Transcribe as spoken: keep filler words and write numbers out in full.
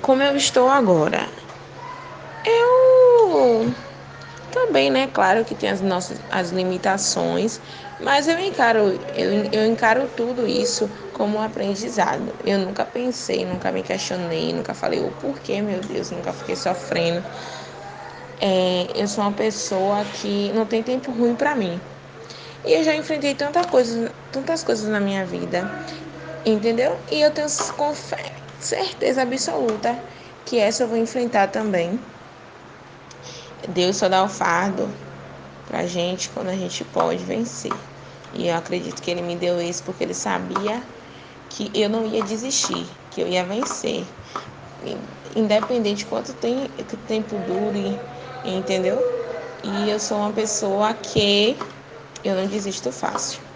como eu estou agora? Eu também, né? Claro que tem as nossas as limitações, mas eu encaro, eu, eu encaro tudo isso como um aprendizado. Eu nunca pensei, nunca me questionei, nunca falei o porquê, meu Deus, nunca fiquei sofrendo. É, eu sou uma pessoa que não tem tempo ruim para mim. E eu já enfrentei tanta coisa, tantas coisas na minha vida, entendeu? E eu tenho certeza absoluta que essa eu vou enfrentar também. Deus só dá o fardo pra gente quando a gente pode vencer. E eu acredito que ele me deu isso porque ele sabia que eu não ia desistir, que eu ia vencer. Independente de quanto tem, que tempo dure, entendeu? E eu sou uma pessoa que eu não desisto fácil.